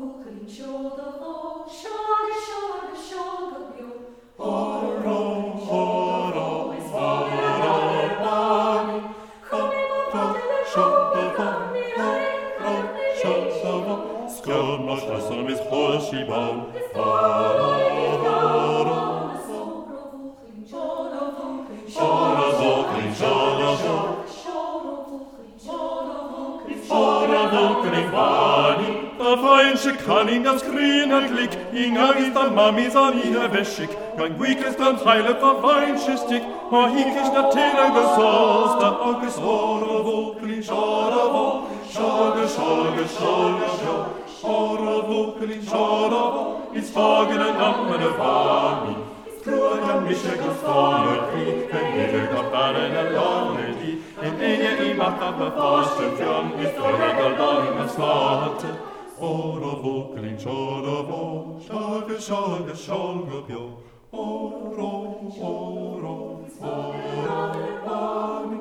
Kanning av skrina klick, inga vista mammis av nya väskik, kan guikes dan heile av weinschistick, ha hinkis na tera gesosta, og gesora voklin, shara vo, shaga, shaga, shaga, shaga, shara voklin, shara vo, is fagen en ammene vani, Trua kan mische gefallen kri, kan jeder kaparen en lange di, en ene I matta befasten fjern, is regal dagen svate, Ora voklin, shara vo, shaga, shaga, shaga, bjo, oro, oro, oro, vani,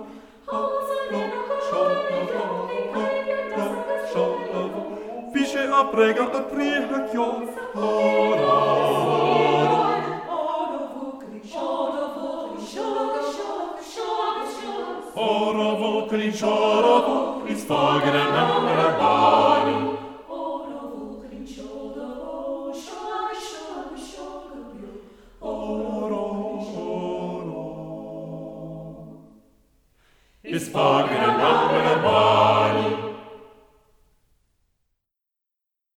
Fische aprega a prega kjo, ora, ora voklin, shara vo, is fagen en ammene vani, is fagen en ammene vani.